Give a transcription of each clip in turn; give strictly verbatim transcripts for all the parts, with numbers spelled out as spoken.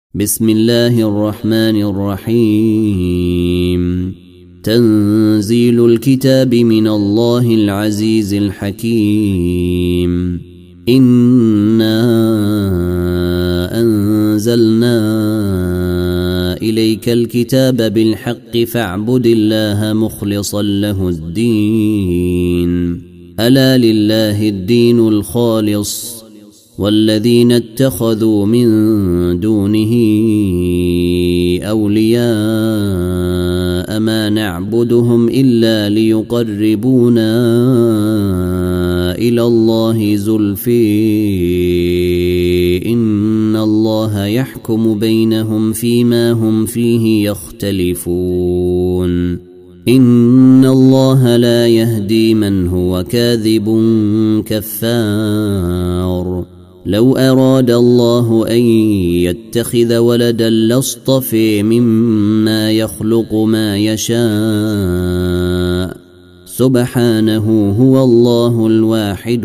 بسم الله الرحمن الرحيم. تنزيل الكتاب من الله العزيز الحكيم. إنا أنزلنا إليك الكتاب بالحق فاعبد الله مخلصا له الدين. ألا لله الدين الخالص والذين اتخذوا من دونه أولياء ما نعبدهم إلا ليقربونا إلى الله زلفي إن الله يحكم بينهم فيما هم فيه يختلفون. إن الله لا يهدي من هو كاذب كفار. لو أراد الله أن يتخذ ولدا لاصطفى مما يخلق ما يشاء سبحانه هو الله الواحد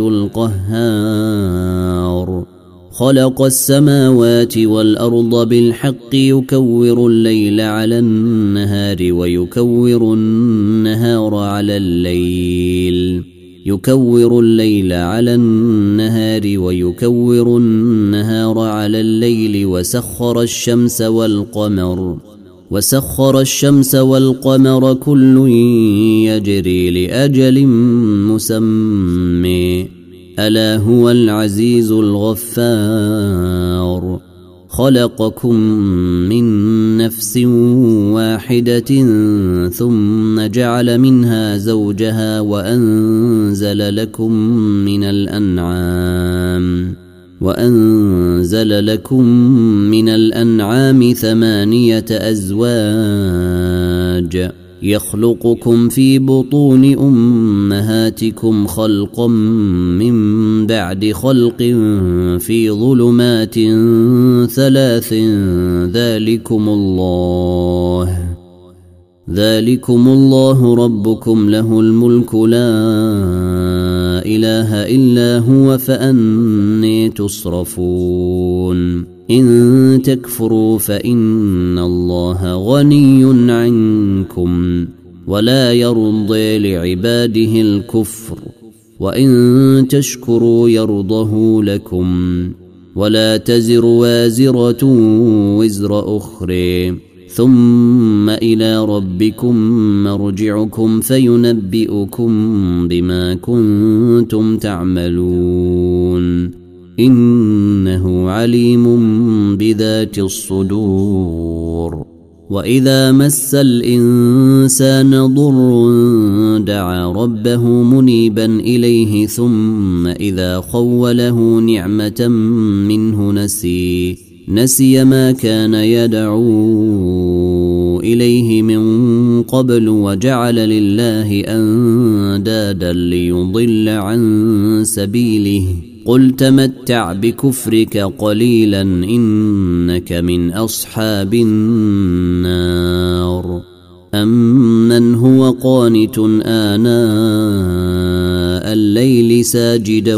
القهار. خلق السماوات والأرض بالحق يكور الليل على النهار ويكور النهار على الليل يكور الليل على النهار ويكور النهار على الليل وسخر الشمس والقمر وسخر الشمس والقمر كل يجري لأجل مسمى ألا هو العزيز الغفار. خلقكم من نفس واحدة ثم جعل منها زوجها وأنزل لكم من الأنعام وأنزل لكم من الأنعام ثمانية أزواج يخلقكم في بطون أمهاتكم خلقا من بعد خلق في ظلمات ثلاث ذلكم الله ذلكم الله ربكم له الملك لا إله إلا هو فأني تصرفون. إن تكفروا فإن الله غني عنكم ولا يرضى لعباده الكفر وإن تشكروا يرضه لكم ولا تزر وازرة وزر أخرى ثم إلى ربكم مرجعكم فينبئكم بما كنتم تعملون. إنه عليم بذات الصدور. وإذا مس الإنسان ضر دعا ربه منيبا إليه ثم إذا خوله نعمة منه نسي نسي ما كان يدعو إليه من قبل وجعل لله أندادا ليضل عن سبيله. قل تمتع بكفرك قليلا إنك من أصحاب النار. أمن هو قانت آناء الليل ساجدا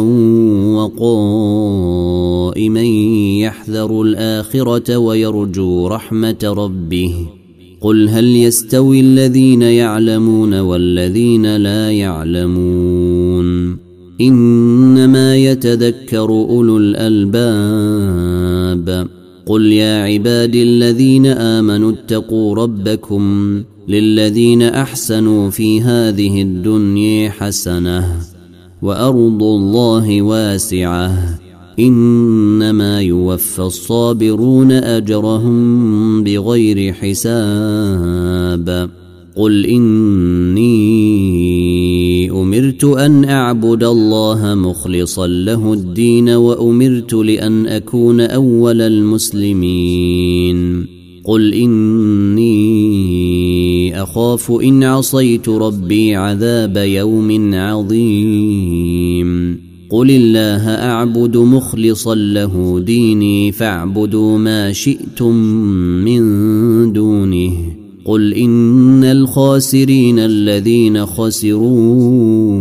وقائما يحذر الآخرة ويرجو رحمة ربه. قل هل يستوي الذين يعلمون والذين لا يعلمون إنما يتذكر أولو الألباب. قل يا عبادي الذين آمنوا اتقوا ربكم للذين أحسنوا في هذه الدنيا حسنة وأرض الله واسعة إنما يوفى الصابرون أجرهم بغير حساب. قل إني أمرت أن أعبد الله مخلصا له الدين وأمرت لأن أكون أول المسلمين. قل إني أخاف إن عصيت ربي عذاب يوم عظيم. قل الله أعبد مخلصا له ديني فاعبدوا ما شئتم من دونه. قل إن الخاسرين الذين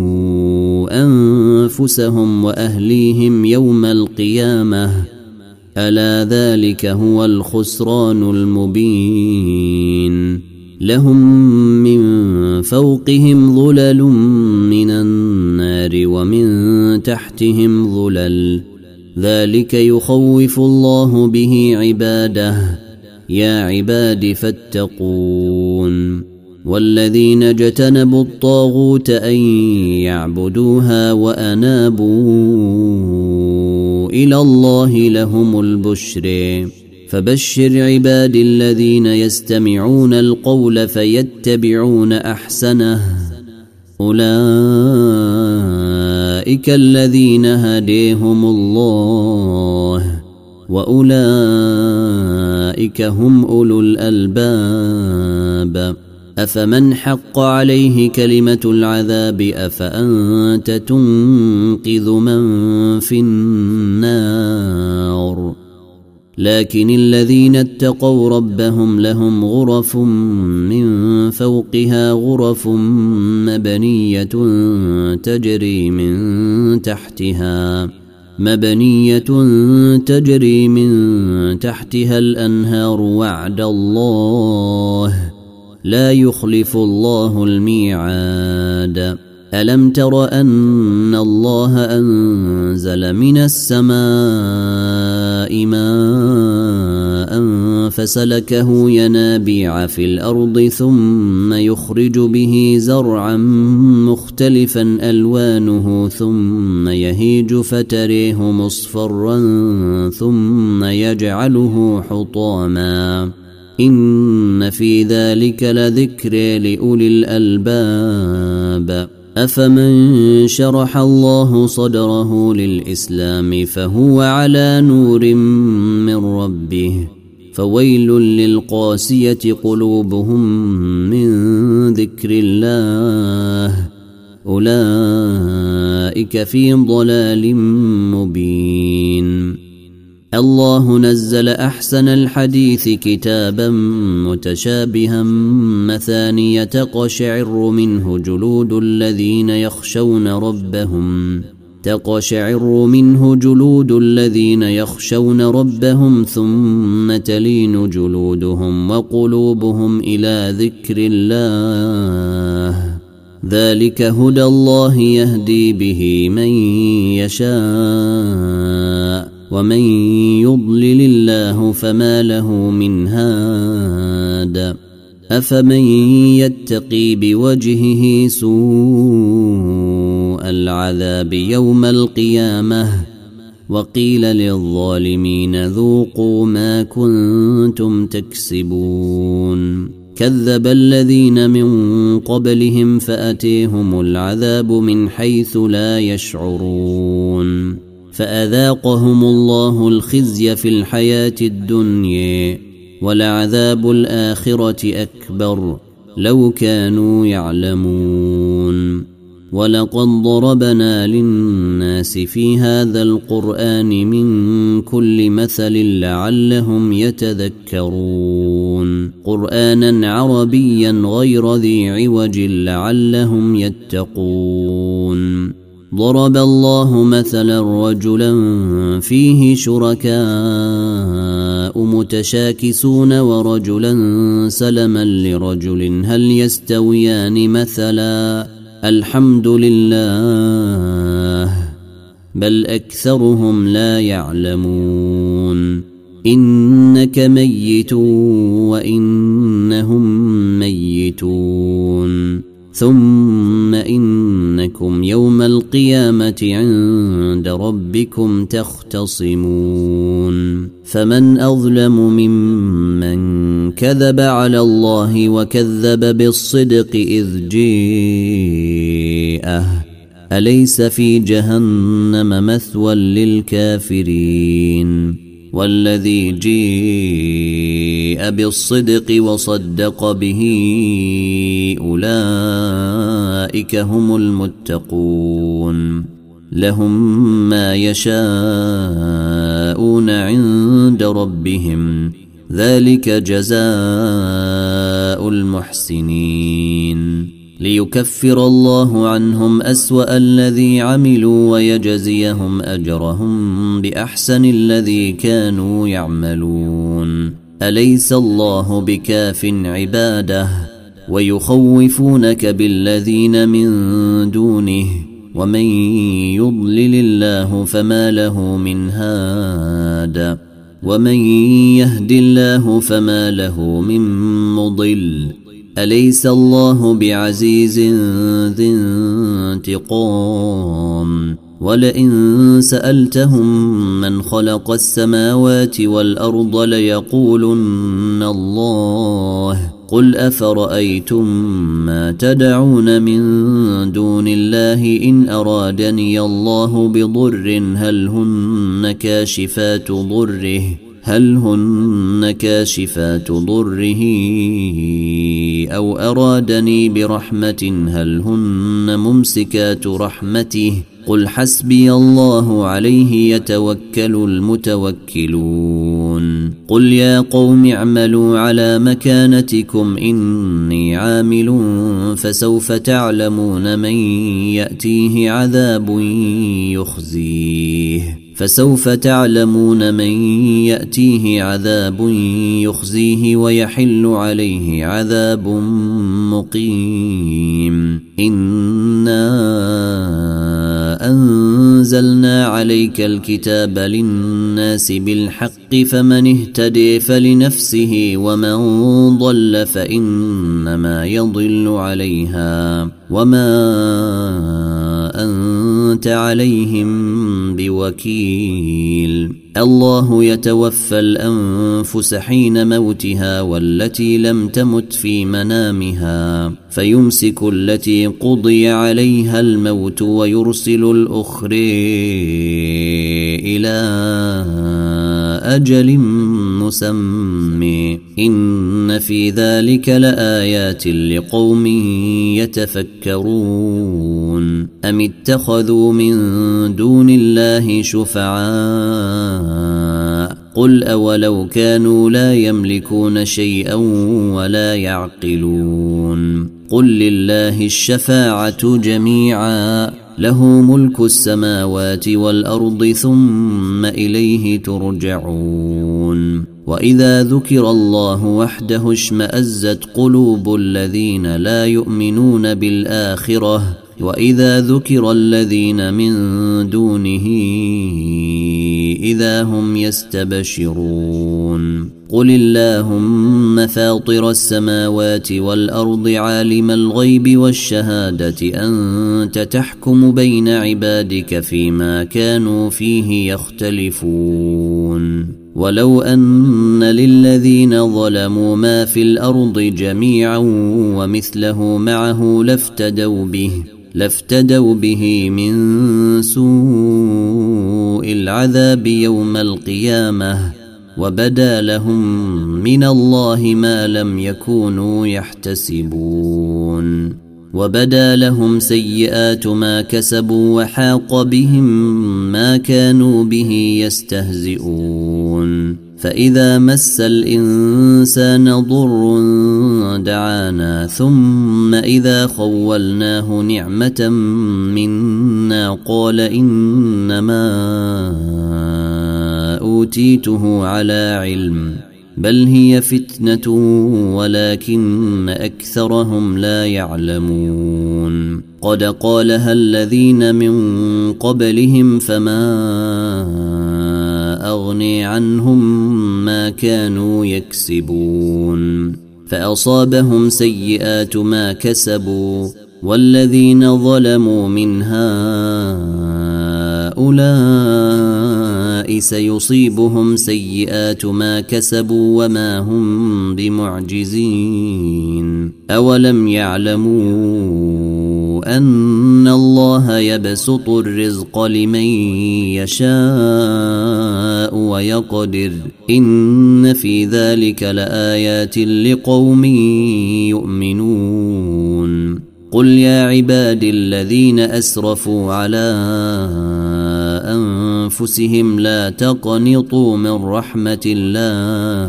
خسروا أنفسهم وأهليهم يوم القيامة ألا ذلك هو الخسران المبين لهم من فوقهم ظلل من النار ومن تحتهم ظلل ذلك يخوف الله به عباده يا عباد فاتقون والذين اجتنبوا الطاغوت أن يعبدوها وأنابوا إلى الله لهم البشر فبشر عبادي الذين يستمعون القول فيتبعون أحسنه أولئك الذين هديهم الله وأولئك هم أولو الألباب أفمن حق عليه كلمة العذاب أفأنت تنقذ من في النار لكن الذين اتقوا ربهم لهم غرف من فوقها غرف مبنية تجري من تحتها مبنية تجري من تحتها الأنهار وعد الله لا يخلف الله الميعاد ألم تر أن الله أنزل من السماء ماء فسلكه ينابيع في الأرض ثم يخرج به زرعا مختلفا ألوانه ثم يهيج فتريه مصفرا ثم يجعله حطاما إن في ذلك لذكر لأولي الألباب أفمن شرح الله صدره للإسلام فهو على نور من ربه فويل للقاسية قلوبهم من ذكر الله أولئك في ضلال مبين الله نزل أحسن الحديث كتابا متشابها مثانية تقشعر منه جلود الذين يخشون ربهم تقشعر منه جلود الذين يخشون ربهم ثم تلين جلودهم وقلوبهم إلى ذكر الله ذلك هدى الله يهدي به من يشاء ومن يضلل الله فما له من هاد أفمن يتقي بوجهه سوء العذاب يوم القيامة وقيل للظالمين ذوقوا ما كنتم تكسبون كذب الذين من قبلهم فأتيهم العذاب من حيث لا يشعرون فأذاقهم الله الخزي في الحياة الدنيا ولعذاب الآخرة أكبر لو كانوا يعلمون ولقد ضربنا للناس في هذا القرآن من كل مثل لعلهم يتذكرون قرآنا عربيا غير ذي عوج لعلهم يتقون ضرب الله مثلا رجلا فيه شركاء متشاكسون ورجلا سلما لرجل هل يستويان مثلا الحمد لله بل أكثرهم لا يعلمون إنك ميت وإنهم ميتون ثم إنكم يوم القيامة عند ربكم تختصمون فمن أظلم ممن كذب على الله وكذب بالصدق إذ جيءه أليس في جهنم مثوى للكافرين والذي جيء بالصدق وصدق به أولئك هم المتقون لهم ما يشاءون عند ربهم ذلك جزاء المحسنين ليكفر الله عنهم أسوأ الذي عملوا ويجزيهم أجرهم بأحسن الذي كانوا يعملون. أليس الله بكاف عباده ويخوفونك بالذين من دونه ومن يضلل الله فما له من هاد ومن يهد الله فما له من مضل. أليس الله بعزيز ذي انتقام؟ ولئن سألتهم من خلق السماوات والأرض ليقولن الله قل أفرأيتم ما تدعون من دون الله إن أرادني الله بضر هل هن كاشفات ضره هل هن كاشفات ضره أو أرادني برحمة هل هن ممسكات رحمته قل حسبي الله عليه يتوكل المتوكلون. قل يا قوم اعملوا على مكانتكم إني عامل فسوف تعلمون من يأتيه عذاب يخزيه فسوف تعلمون من يأتيه عذاب يخزيه ويحل عليه عذاب مقيم. إنا أنزلنا عليك الكتاب للناس بالحق فمن اهتدي فلنفسه ومن ضل فإنما يضل عليها وما أنت عليهم بوكيل. الله يتوفى الأنفس حين موتها والتي لم تمت في منامها فيمسك التي قضي عليها الموت ويرسل الأخرى إلى أجل مسمى إن في ذلك لآيات لقوم يتفكرون. أم اتخذوا من دون الله شفعاء قل أولو كانوا لا يملكون شيئا ولا يعقلون. قل لله الشفاعة جميعا له ملك السماوات والأرض ثم إليه ترجعون. وإذا ذكر الله وحده اشمأزت قلوب الذين لا يؤمنون بالآخرة وإذا ذكر الذين من دونه إذا هم يستبشرون. قل اللهم فاطر السماوات والأرض عالم الغيب والشهادة أنت تحكم بين عبادك فيما كانوا فيه يختلفون. ولو أن للذين ظلموا ما في الأرض جميعا ومثله معه لافتدوا به لافتدوا به من سوء العذاب يوم القيامة وبدا لهم من الله ما لم يكونوا يحتسبون. وبدا لهم سيئات ما كسبوا وحاق بهم ما كانوا به يستهزئون. فإذا مس الإنسان ضر دعانا ثم إذا خولناه نعمة منا قال إنما أوتيته على علم بل هي فتنة ولكن أكثرهم لا يعلمون. قد قالها الذين من قبلهم فما أغني عنهم ما كانوا يكسبون فأصابهم سيئات ما كسبوا والذين ظلموا من هؤلاء سيصيبهم سيئات ما كسبوا وما هم بمعجزين. أولم يعلموا أن الله يبسط الرزق لمن يشاء ويقدر إن في ذلك لآيات لقوم يؤمنون. قل يا عبادي الذين أسرفوا على أنفسهم لا تقنطوا من رحمة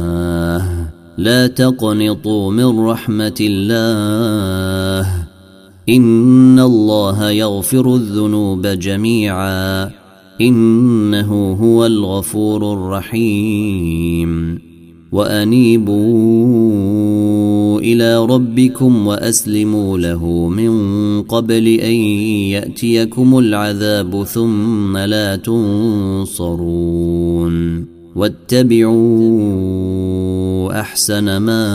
الله لا تقنطوا من رحمة الله إن الله يغفر الذنوب جميعا إنه هو الغفور الرحيم وأنيبوا إلى ربكم وأسلموا له من قبل أن يأتيكم العذاب ثم لا تنصرون واتبعوا أحسن ما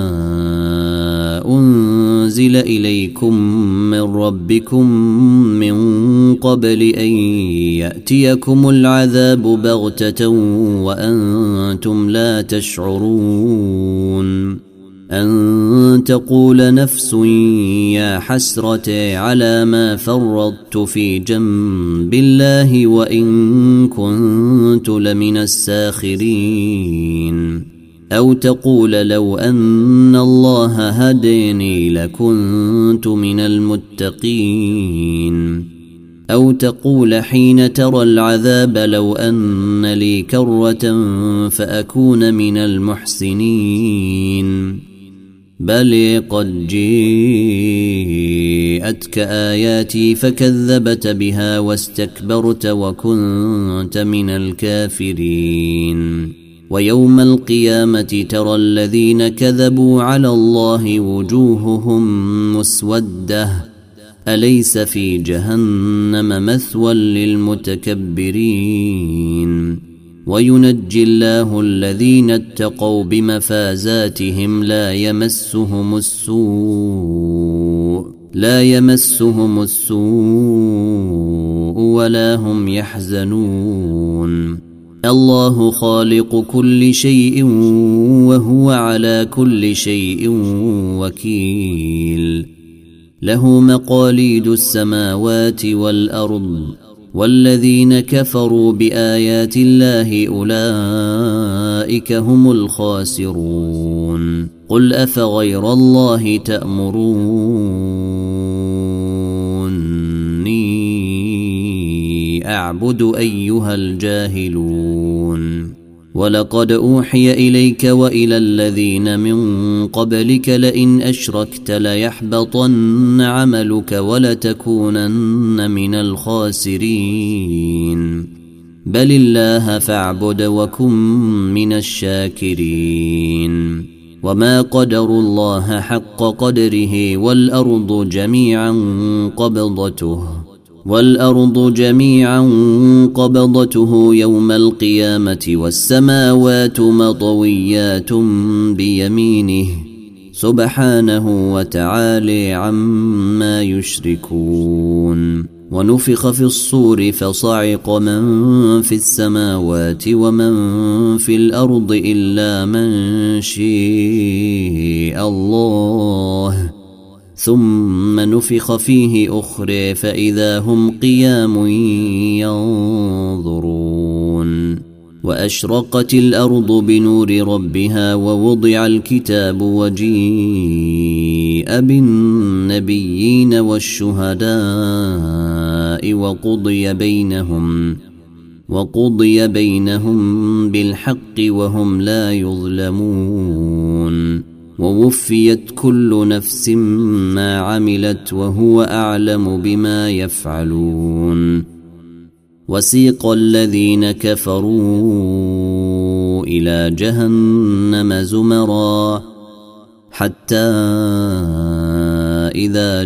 أنزل إليكم من ربكم من قبل أن يأتيكم العذاب بغتة وأنتم لا تشعرون أن تقول نفس يا حسرة على ما فرطت في جنب الله وإن كنت لمن الساخرين أو تقول لو أن الله هديني لكنت من المتقين أو تقول حين ترى العذاب لو أن لي كرة فأكون من المحسنين بل قد جيءتك آياتي فكذبت بها واستكبرت وكنت من الكافرين ويوم القيامة ترى الذين كذبوا على الله وجوههم مسودة أليس في جهنم مثوى للمتكبرين وينجي الله الذين اتقوا بمفازاتهم لا يمسهم السوء لا يمسهم السوء ولا هم يحزنون الله خالق كل شيء وهو على كل شيء وكيل له مقاليد السماوات والأرض والذين كفروا بآيات الله أولئك هم الخاسرون قل أفغير الله تأمروني أعبد أيها الجاهلون ولقد أوحي إليك وإلى الذين من قبلك لئن أشركت ليحبطن عملك ولتكونن من الخاسرين بل الله فاعبد وكن من الشاكرين وما قدروا الله حق قدره والأرض جميعا قبضته والأرض جميعا قبضته يوم القيامة والسماوات مطويات بيمينه سبحانه وتعالى عما يشركون ونفخ في الصور فصعق من في السماوات ومن في الأرض إلا من شاء الله ثم نفخ فيه أخرى فإذا هم قيام ينظرون وأشرقت الأرض بنور ربها ووضع الكتاب وجيء بالنبيين والشهداء وقضي بينهم وقضي بينهم بالحق وهم لا يظلمون ووفيت كل نفس ما عملت وهو أعلم بما يفعلون وسيق الذين كفروا إلى جهنم زمرا حتى إذا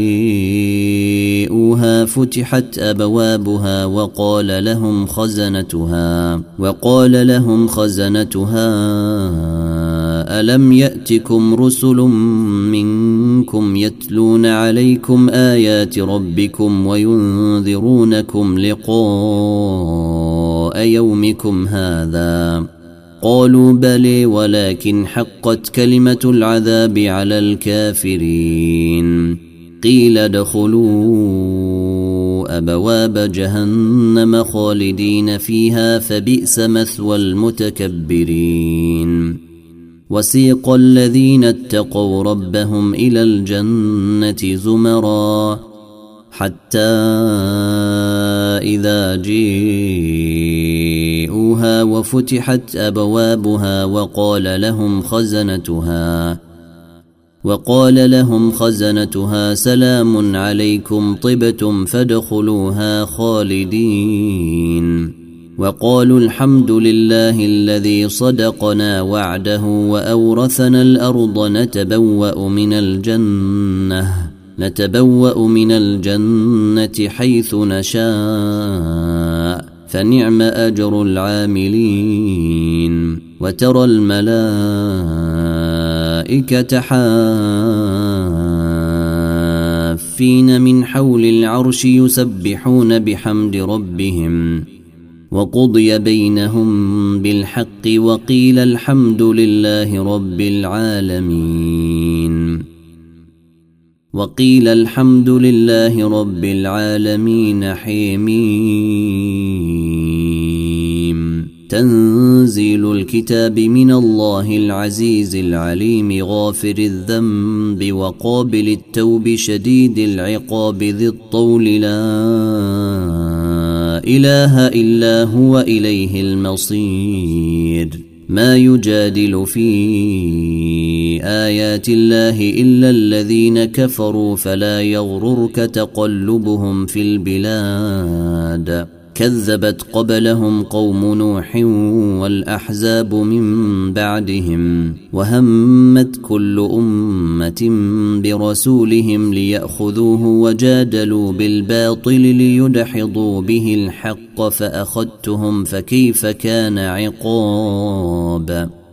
جاءوها فتحت أبوابها وقال لهم خزنتها وقال لهم خزنتها ألم يأتكم رسل منكم يتلون عليكم آيات ربكم وينذرونكم لقاء يومكم هذا قالوا بلى ولكن حقت كلمة العذاب على الكافرين قيل ادخلوا أبواب جهنم خالدين فيها فبئس مثوى المتكبرين وسيق الذين اتقوا ربهم إلى الجنة زمرا حتى إذا جاءوها وفتحت أبوابها وقال لهم خزنتها وقال لهم خزنتها سلام عليكم طبتم فادخلوها خالدين وقالوا الحمد لله الذي صدقنا وعده وأورثنا الأرض نتبوأ من الجنة نتبوأ من الجنة حيث نشاء فنعم أجر العاملين وترى الملائكة حافين من حول العرش يسبحون بحمد ربهم وقضي بينهم بالحق وقيل الحمد لله رب العالمين وقيل الحمد لله رب العالمين حميم تنزيل الكتاب من الله العزيز العليم غافر الذنب وقابل التوب شديد العقاب ذي الطول لا إله إلا هو إليه المصير ما يجادل في آيات الله إلا الذين كفروا فلا يغررك تقلبهم في البلاد كذبت قبلهم قوم نوح والأحزاب من بعدهم وهمت كل أمة برسولهم ليأخذوه وجادلوا بالباطل ليدحضوا به الحق فأخذتهم فكيف كان عقاب